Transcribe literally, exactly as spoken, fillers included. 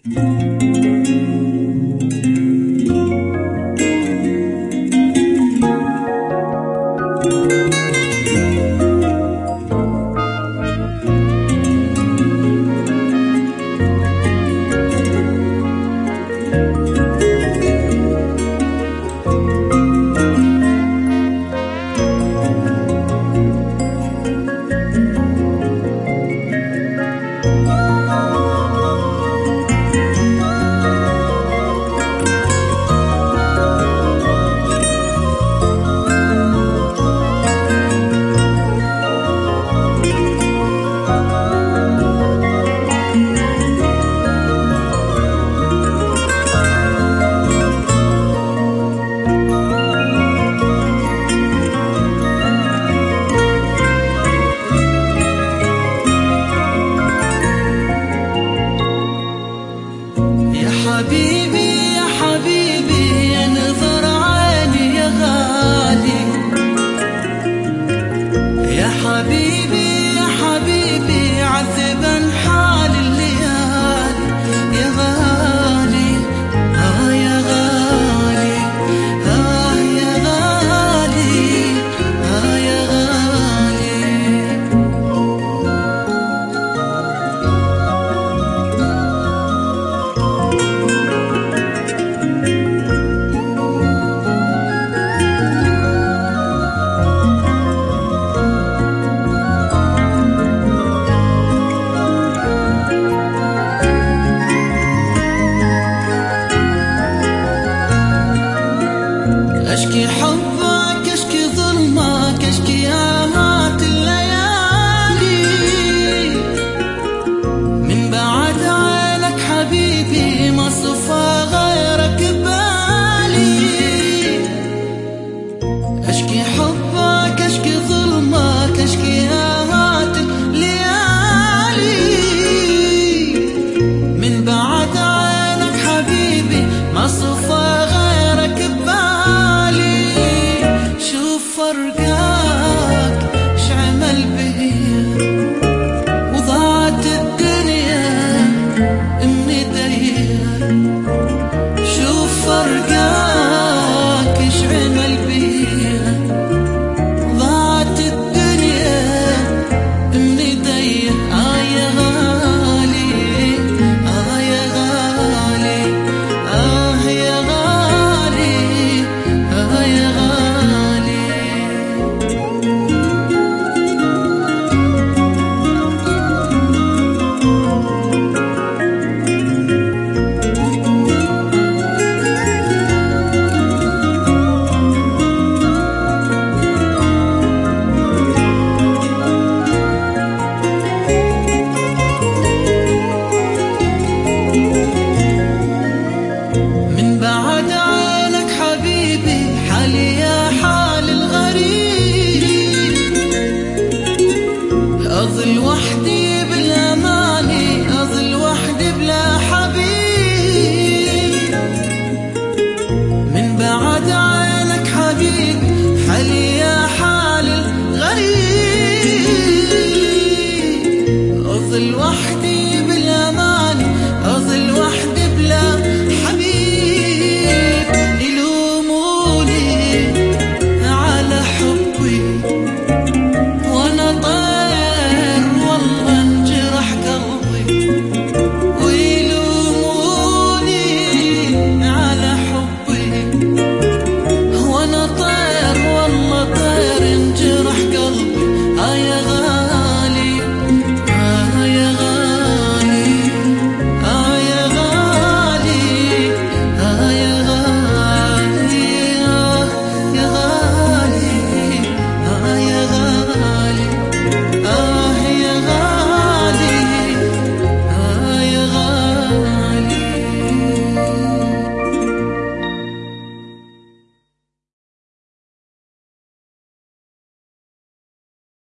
حبيبي يا حبيبي يا نظر عيني يا غالي، يا حبيبي يا حبيبي عذبا حال الليالي يا غالي. آه يا غالي، آه يا غالي، آه يا غالي. أشكي حبك أشكي ظلمك أشكي آهات الليالي، من بعد عينك حبيبي ما صفى غيرك ببالي. أشكي حبك أشكي ظلمك أشكي آهات الليالي، من بعد عينك حبيبي ما صفى غيرك ببالي. فرقاك شعمل بيا وضاعت الدنيا من ايديا،